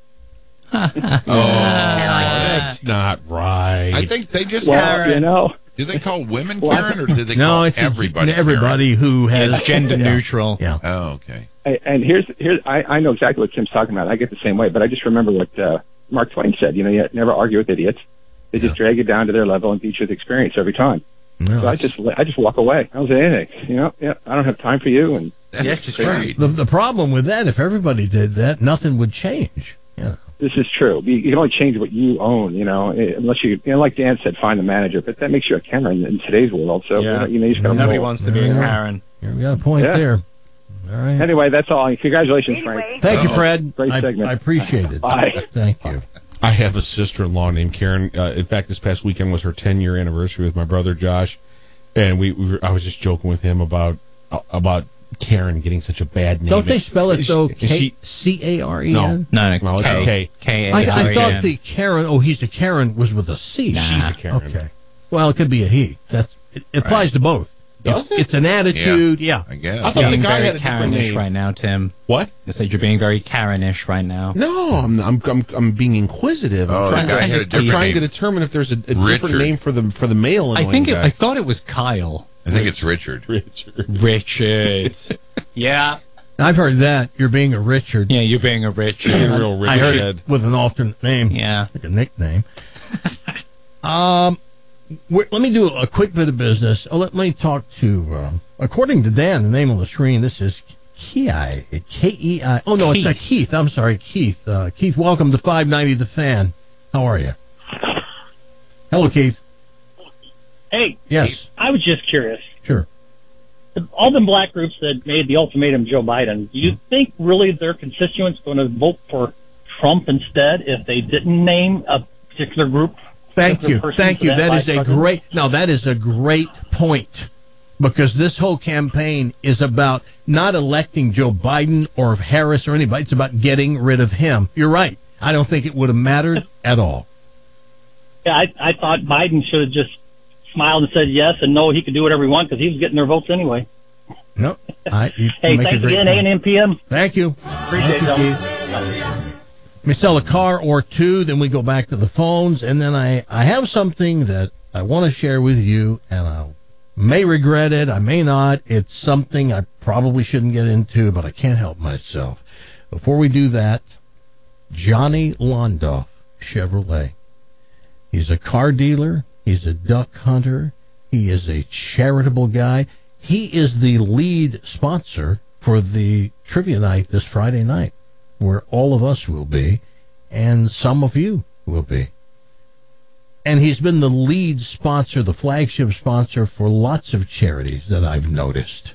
S10: That's not right.
S12: I think they just
S15: Well, you know.
S12: Do they call women Karen or do they
S8: No,
S12: call
S8: it's
S12: everybody
S8: everybody who has
S9: It's gender neutral.
S8: Yeah.
S12: Oh, okay.
S15: And here's I know exactly what Tim's talking about. I get the same way, but I just remember what Mark Twain said. You know, you never argue with idiots. They just drag you down to their level and beat you with experience every time.
S8: No,
S15: so I just walk away. I don't say anything. You know, I don't have time for you. And
S12: That's right.
S8: The problem with that, if everybody did that, nothing would change. Yeah.
S15: This is true. You can only change what you own, you know, unless you know, like Dan said, find the manager. But that makes you a Karen in today's world. So, you know, you just got to
S14: Nobody wants to be a Karen.
S8: We got a point there. All right.
S15: Anyway, that's all. Congratulations, Frank.
S8: Thank you, Fred.
S15: Great segment.
S8: I appreciate it.
S15: Bye.
S8: Thank you.
S10: I have a sister-in-law named Karen. In fact, this past weekend was her 10-year anniversary with my brother Josh, and I was just joking with him about Karen getting such a bad name.
S8: Don't they spell it though?
S10: She-
S8: C-A-R-E-N?
S10: No, it's K.
S8: I thought the Karen. He's a Karen was with a C.
S10: She's a Karen.
S8: Okay. Well, it could be a he. It applies to both.
S10: Does it?
S8: It's an attitude. Yeah.
S12: I guess.
S10: I thought the
S9: Being
S10: guy
S9: very
S10: had a different
S9: Karenish
S10: name.
S9: right now, Tim.
S10: What?
S9: I said you're being very Karenish right now.
S10: No, I'm being inquisitive.
S12: Oh,
S10: I'm
S12: the guy had a different
S10: trying to
S12: name.
S10: determine if there's a different
S12: Richard.
S10: name for the male.
S9: I thought it was Kyle.
S12: I think it's Richard.
S9: Richard. Yeah.
S8: I've heard that. You're being a Richard.
S9: Yeah, you're being a Richard.
S10: Being a real
S8: I heard
S10: Richard.
S8: it with an alternate name.
S9: Yeah.
S8: Like a nickname. Let me do a quick bit of business. Let me talk to, according to Dan, the name on the screen, this is Kei. K-E-I. Oh, no, it's Keith. I'm sorry, Keith. Keith, welcome to 590 The Fan. How are you? Hello, Keith.
S16: Hey.
S8: Yes.
S16: I was just curious.
S8: Sure.
S16: all the black groups that made the ultimatum to Joe Biden, do you think really their constituents going to vote for Trump instead if they didn't name a particular group?
S8: Thank you. That is a great point, because this whole campaign is about not electing Joe Biden or Harris or anybody. It's about getting rid of him. You're right. I don't think it would have mattered at all.
S16: Yeah, I thought Biden should have just smiled and said yes and no, he could do whatever he wanted because he was getting their votes anyway.
S8: No.
S16: Hey, thanks again, A&M PM.
S8: Thank you.
S16: Appreciate it.
S8: Let me sell a car or two, then we go back to the phones, and then I have something that I want to share with you, and I may regret it, I may not. It's something I probably shouldn't get into, but I can't help myself. Before we do that, Johnny Londoff Chevrolet. He's a car dealer. He's a duck hunter. He is a charitable guy. He is the lead sponsor for the trivia night this Friday night, where all of us will be, and some of you will be. And he's been the lead sponsor, the flagship sponsor for lots of charities that I've noticed.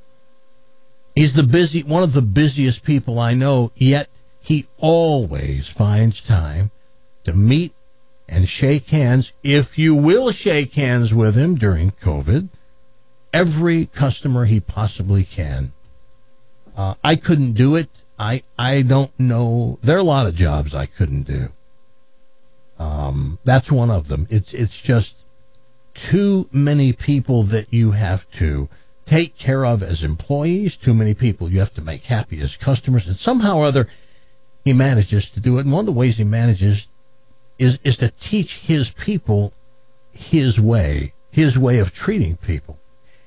S8: He's one of the busiest people I know, yet he always finds time to meet and shake hands, if you will shake hands with him during COVID, every customer he possibly can. I couldn't do it. I don't know. There are a lot of jobs I couldn't do. That's one of them. It's just too many people that you have to take care of as employees, too many people you have to make happy as customers, and somehow or other he manages to do it. And one of the ways he manages is to teach his people his way of treating people.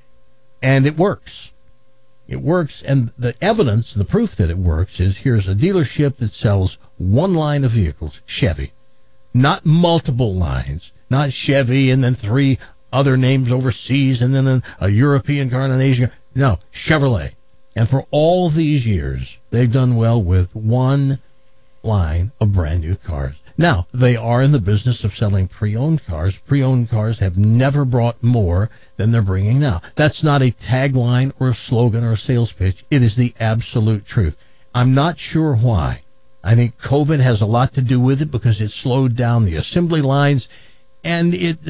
S8: And it works. It works, and the evidence, the proof that it works is, here's a dealership that sells one line of vehicles, Chevy. Not multiple lines, not Chevy and then three other names overseas and then a European car and an Asian car. No, Chevrolet. And for all these years, they've done well with one line of brand new cars. Now, they are in the business of selling pre-owned cars. Pre-owned cars have never brought more than they're bringing now. That's not a tagline or a slogan or a sales pitch. It is the absolute truth. I'm not sure why. I think COVID has a lot to do with it because it slowed down the assembly lines and it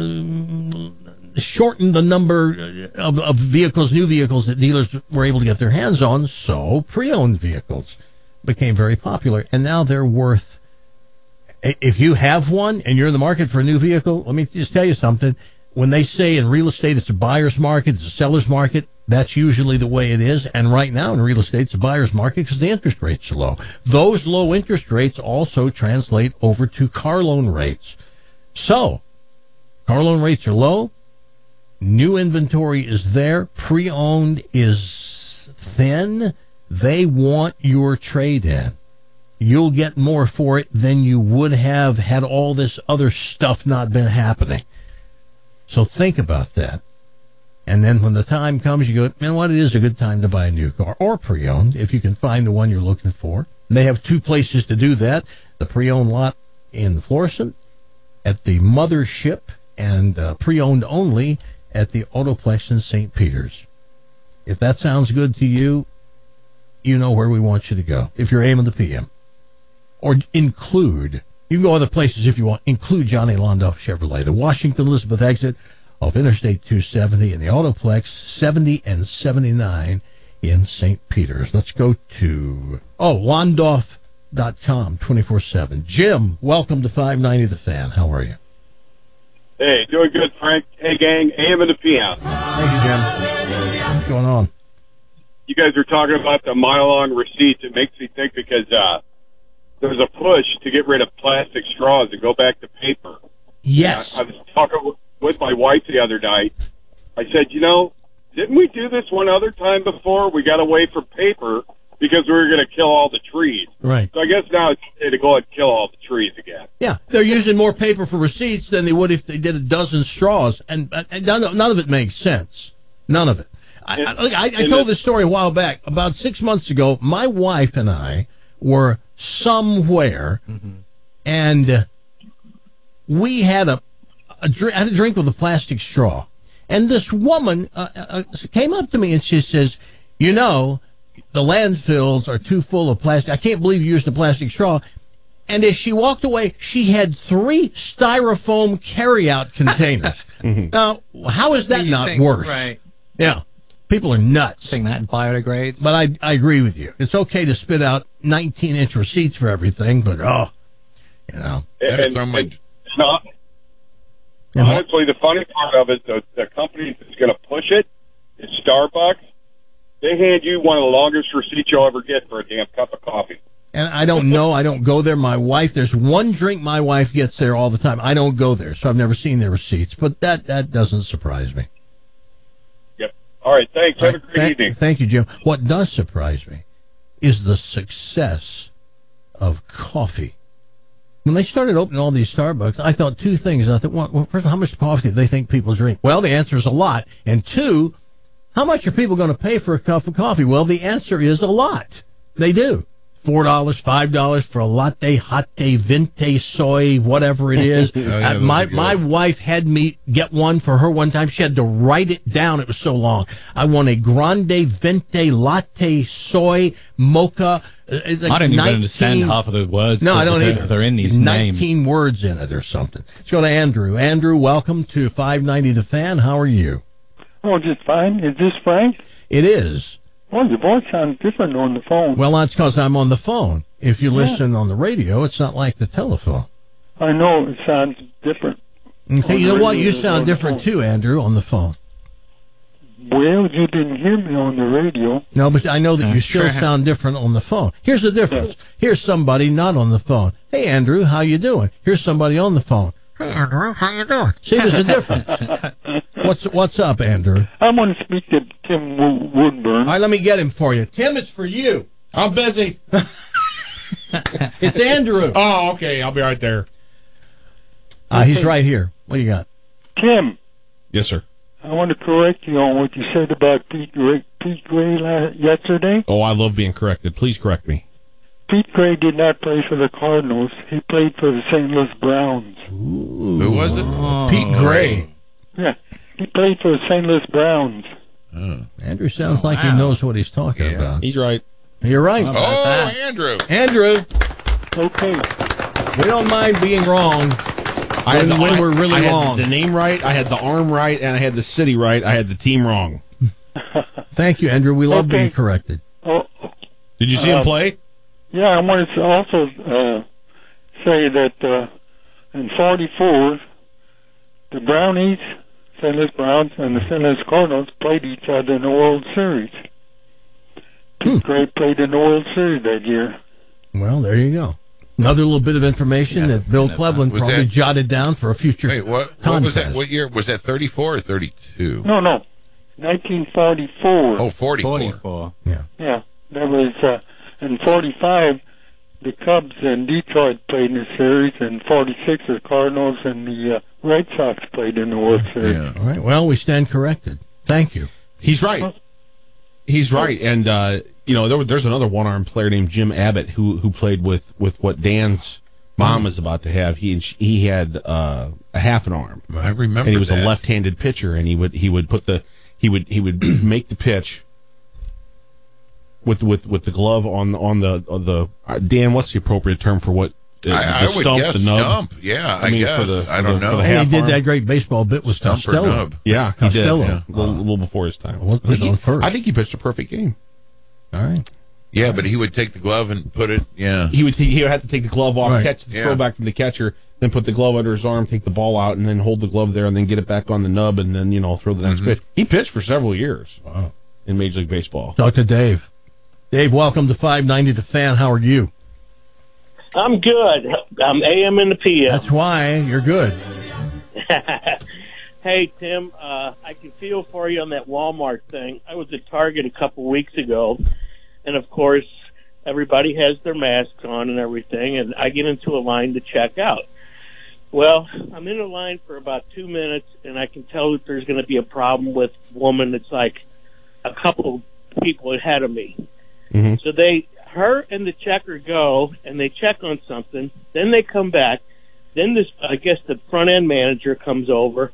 S8: shortened the number of vehicles, new vehicles that dealers were able to get their hands on. So pre-owned vehicles became very popular, and now they're worth. If you have one and you're in the market for a new vehicle, let me just tell you something. When they say in real estate it's a buyer's market, it's a seller's market, that's usually the way it is. And right now in real estate it's a buyer's market because the interest rates are low. Those low interest rates also translate over to car loan rates. So, car loan rates are low. New inventory is there. Pre-owned is thin. They want your trade-in. You'll get more for it than you would have had all this other stuff not been happening. So think about that. And then when the time comes, you go, man, what, it is a good time to buy a new car or pre-owned if you can find the one you're looking for. And they have two places to do that. The pre-owned lot in Florissant at the Mothership and pre-owned only at the Autoplex in St. Peter's. If that sounds good to you, you know where we want you to go. If you're aiming the PM. Or include, you can go other places if you want, include Johnny Londoff Chevrolet, the Washington Elizabeth exit of Interstate 270 and the Autoplex 70 and 79 in St. Peter's. Let's go to, Londoff.com 24/7. Jim, welcome to 590 The Fan. How are you?
S17: Hey, doing good, Frank. Hey, gang, AM and the PM.
S8: Thank you, Jim. What's going on?
S17: You guys are talking about the mile-long receipts. It makes me think because there's a push to get rid of plastic straws and go back to paper.
S8: Yes.
S17: I was talking with my wife the other night. I said, didn't we do this one other time before? We got away from paper because we were going to kill all the trees.
S8: Right.
S17: So I guess now it's time to go and kill all the trees again.
S8: Yeah, they're using more paper for receipts than they would if they did a dozen straws, and none of it makes sense. None of it. I told this story a while back. About 6 months ago, my wife and I were somewhere, and we had a drink with a plastic straw. And this woman came up to me and she says, you know, the landfills are too full of plastic. I can't believe you used a plastic straw. And as she walked away, she had 3 styrofoam carryout containers. Now, how is that not worse?
S14: Right.
S8: Yeah. People are nuts.
S9: Think that biodegrades.
S8: But I agree with you. It's okay to spit out 19-inch receipts for everything, but, you know.
S17: And not, honestly, the funny part of it, the company that's going to push it is Starbucks. They hand you one of the longest receipts you'll ever get for a damn cup of coffee.
S8: And I don't know. I don't go there. My wife, there's one drink my wife gets there all the time. I don't go there, so I've never seen their receipts. But that doesn't surprise me.
S17: Yep. All right, thanks. Have a great evening.
S8: Thank you, Jim. What does surprise me is the success of coffee. When they started opening all these Starbucks, I thought 2 things. I thought, well, first of all, how much coffee do they think people drink? Well, the answer is a lot. And 2, how much are people going to pay for a cup of coffee? Well, the answer is a lot. They do. $4, $5 for a latte, vente, soy, whatever it is. My wife had me get one for her one time. She had to write it down. It was so long. I want a grande, vente, latte, soy, mocha. It's like
S9: I don't even understand half of the words.
S8: No, I don't either.
S9: They're in these
S8: 19
S9: names.
S8: words in it or something. Let's go to Andrew. Andrew, welcome to 590 The Fan. How are you?
S18: Oh, just fine. Is this Frank?
S8: It is.
S18: Well, your voice sounds different on the phone.
S8: Well, that's because I'm on the phone. If you listen on the radio, it's not like the telephone.
S18: I know it sounds different.
S8: Okay, you know what? You sound different too, Andrew, on the phone.
S18: Well, you didn't hear me on the radio.
S8: No, but I know that you still sound different on the phone. Here's the difference. Here's somebody not on the phone. Hey, Andrew, how you doing? Here's somebody on the phone. Hey, Andrew, how you doing? See, there's a difference. What's up, Andrew?
S18: I want to speak to Tim Woodburn.
S8: All right, let me get him for you. Tim, it's for you.
S10: I'm busy.
S8: It's Andrew.
S10: Oh, okay. I'll be right there.
S8: He's right here. What do you got?
S18: Tim.
S10: Yes, sir.
S18: I want to correct you on what you said about Pete Gray yesterday.
S10: Oh, I love being corrected. Please correct me.
S18: Pete Gray did not play for the Cardinals. He played for the St. Louis Browns.
S8: Ooh.
S12: Who was it?
S8: Pete Gray.
S18: Yeah, he played for the St. Louis Browns.
S8: Andrew sounds like he knows what he's talking about.
S10: He's right.
S8: You're right.
S12: Andrew.
S8: Andrew.
S18: Okay.
S8: We don't mind being wrong. When we're really wrong.
S10: I had the name right, I had the arm right, and I had the city right. I had the team wrong.
S8: Thank you, Andrew. We love being corrected.
S18: Oh,
S10: did you see him play?
S18: Yeah, I wanted to also say that in '44, the Brownies, St. Louis Browns, and the St. Louis Cardinals played each other in the World Series. Pete Gray played in the World Series that year.
S8: Well, there you go. Another little bit of information that Bill Cleveland probably jotted down for a future
S12: what
S8: contest.
S12: was that? What year? Was that 34 or 32?
S18: No, 1944.
S12: Oh, 44.
S9: 44.
S8: Yeah.
S18: Yeah, that was in '45. The Cubs and Detroit played in the series, and '46 the Cardinals and the Red Sox played in the World Series.
S12: Yeah.
S8: All right. Well, we stand corrected. Thank you.
S10: He's right. He's right. And there's another one-armed player named Jim Abbott who played with what Dan's mom is about to have. He had a half an arm.
S12: I remember.
S10: And he was
S12: that.
S10: a left-handed pitcher, and he would make the pitch with the glove on the Dan. What's the appropriate term for what?
S12: I would
S10: stump,
S12: guess
S10: the nub?
S12: stump. Yeah, I guess. I don't know.
S8: And he did that great baseball bit with
S12: Stump or
S8: Costello.
S12: nub.
S10: Yeah, he did.
S8: Costello.
S10: Yeah. A little before his time.
S8: What was on first?
S10: I think he pitched a perfect game.
S8: All right.
S12: Yeah, but he would take the glove and put it. Yeah.
S10: He would have to take the glove off,
S8: Right.
S10: catch the throw back from the catcher, then put the glove under his arm, take the ball out, and then hold the glove there, and then get it back on the nub, and then throw the next pitch. He pitched for several years.
S8: Wow.
S10: In Major League Baseball.
S8: Talk to Dave. Dave, welcome to 590 The Fan. How are you?
S19: I'm good. I'm AM and the PM.
S8: That's why you're good.
S19: Hey, Tim, I can feel for you on that Walmart thing. I was at Target a couple weeks ago, and of course, everybody has their masks on and everything, and I get into a line to check out. Well, I'm in a line for about 2 minutes, and I can tell that there's going to be a problem with a woman that's like a couple people ahead of me.
S10: Mm-hmm.
S19: So her and the checker go, and they check on something. Then they come back. Then I guess the front end manager comes over.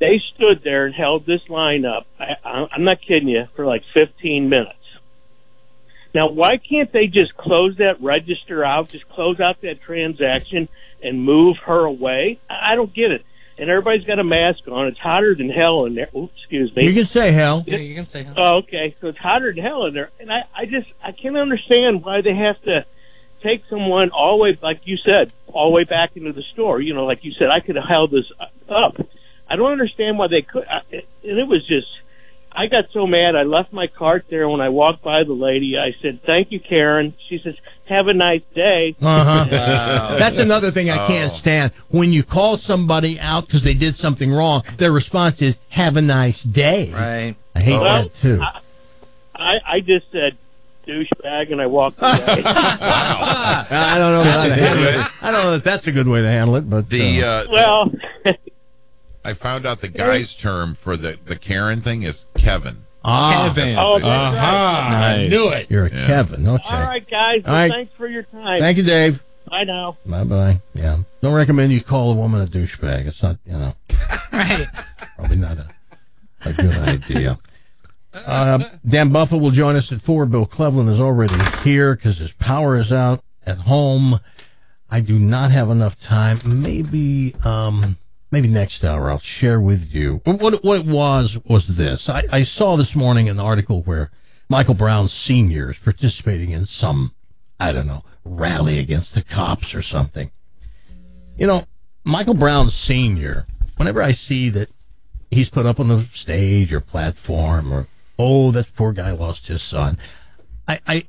S19: They stood there and held this line up. I'm not kidding you, for like 15 minutes. Now, why can't they just close that register out, just close out that transaction and move her away? I don't get it. And everybody's got a mask on. It's hotter than hell in there. Oops, excuse me.
S8: You can say hell.
S14: Yeah, you can say hell.
S19: Oh, okay. So it's hotter than hell in there. And I can't understand why they have to take someone all the way, like you said, all the way back into the store. You know, like you said, I could have held this up. I don't understand why they could. And it was just, I got so mad. I left my cart there. When I walked by the lady, I said, "Thank you, Karen." She says, "Have a nice day."
S8: Uh-huh. Wow. That's another thing I can't stand. When you call somebody out because they did something wrong, their response is, "Have a nice day."
S14: Right.
S8: I hate that, too.
S19: I just said, "Douchebag," and I walked away.
S8: I don't know how to handle it. I don't know if that's a good way to handle it, but
S19: well,
S12: I found out the guy's term for the Karen thing is Kevin.
S14: Kevin.
S19: Oh, that's right.
S8: I knew it. You're a Kevin. Okay.
S19: All right, guys. Well,
S8: All right.
S19: Thanks for your time.
S8: Thank you, Dave.
S19: Bye now.
S8: Bye-bye. Yeah. Don't recommend you call a woman a douchebag. It's not,
S14: Right.
S8: probably not a good idea. Dan Buffa will join us at 4. Bill Cleveland is already here because his power is out at home. I do not have enough time. Maybe next hour I'll share with you. What it was this. I saw this morning an article where Michael Brown Sr. is participating in some, I don't know, rally against the cops or something. Michael Brown Sr., whenever I see that he's put up on the stage or platform or, oh, that poor guy lost his son, I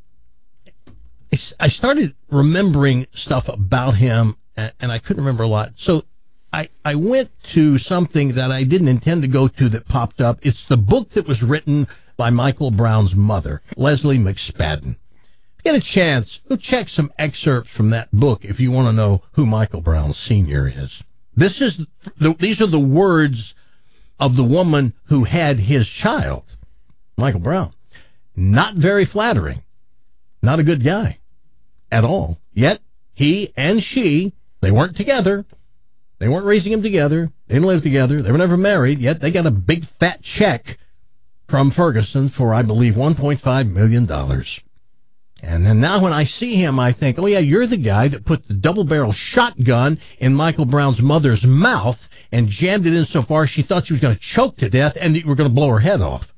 S8: started remembering stuff about him, and I couldn't remember a lot. So I went to something that I didn't intend to go to that popped up. It's the book that was written by Michael Brown's mother, Leslie McSpadden. If you get a chance, go check some excerpts from that book if you want to know who Michael Brown Sr. is. These are the words of the woman who had his child, Michael Brown. Not very flattering. Not a good guy at all. Yet, he and she, they weren't together. They weren't raising him together. They didn't live together. They were never married. Yet, they got a big fat check from Ferguson for, I believe, $1.5 million. And then now when I see him, I think, oh, yeah, you're the guy that put the double-barrel shotgun in Michael Brown's mother's mouth and jammed it in so far she thought she was going to choke to death and you were going to blow her head off.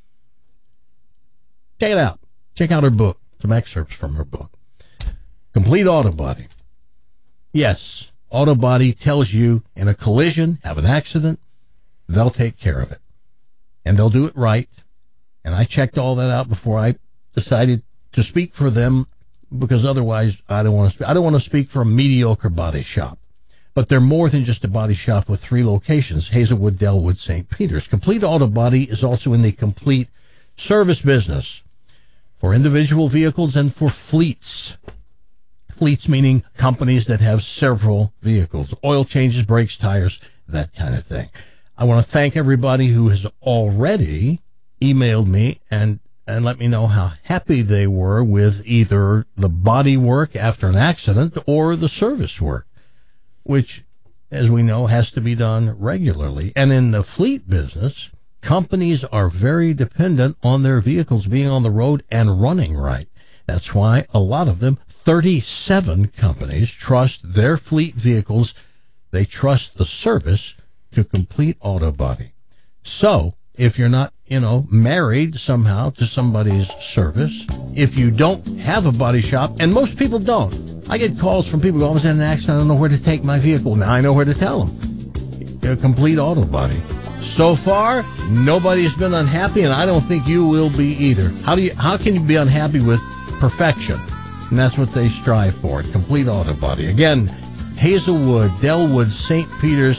S8: Check it out. Check out her book. Some excerpts from her book. Complete Auto Body. Yes, Auto Body tells you in a collision, have an accident, they'll take care of it. And they'll do it right. And I checked all that out before I decided to speak for them, because otherwise I don't want to speak for a mediocre body shop. But they're more than just a body shop with 3 locations, Hazelwood, Delwood, St. Peter's. Complete Auto Body is also in the complete service business for individual vehicles and for fleets. Fleets meaning companies that have several vehicles, oil changes, brakes, tires, that kind of thing. I want to thank everybody who has already emailed me and let me know how happy they were with either the body work after an accident or the service work, which, as we know, has to be done regularly. And in the fleet business, companies are very dependent on their vehicles being on the road and running right. That's why a lot of them, 37 companies, trust their fleet vehicles. They trust the service to Complete Auto Body. So, if you're not, married somehow to somebody's service, if you don't have a body shop, and most people don't. I get calls from people who always had an accident, I don't know where to take my vehicle. Now I know where to tell them. Complete Auto Body. So far, nobody's been unhappy, and I don't think you will be either. How can you be unhappy with perfection? And that's what they strive for, Complete Auto Body. Again, Hazelwood, Delwood, St. Peter's,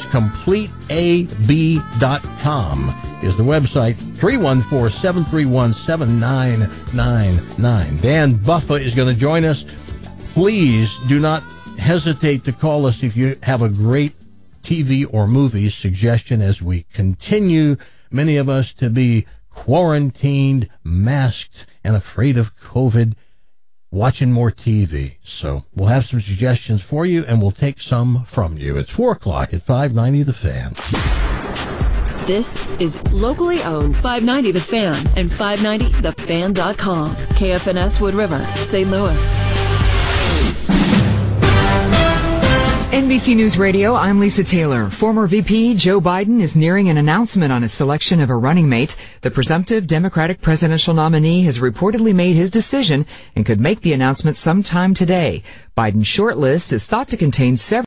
S8: CompleteAB.com is the website, 314-731-7999. Dan Buffa is going to join us. Please do not hesitate to call us if you have a great TV or movie suggestion as we continue, many of us, to be quarantined, masked, and afraid of COVID, watching more TV. So we'll have some suggestions for you, and we'll take some from you. It's 4 o'clock at 590 The Fan.
S20: This is locally owned 590 The Fan and 590thefan.com. KFNS Wood River, St. Louis.
S21: NBC News Radio, I'm Lisa Taylor. Former VP Joe Biden is nearing an announcement on his selection of a running mate. The presumptive Democratic presidential nominee has reportedly made his decision and could make the announcement sometime today. Biden's shortlist is thought to contain several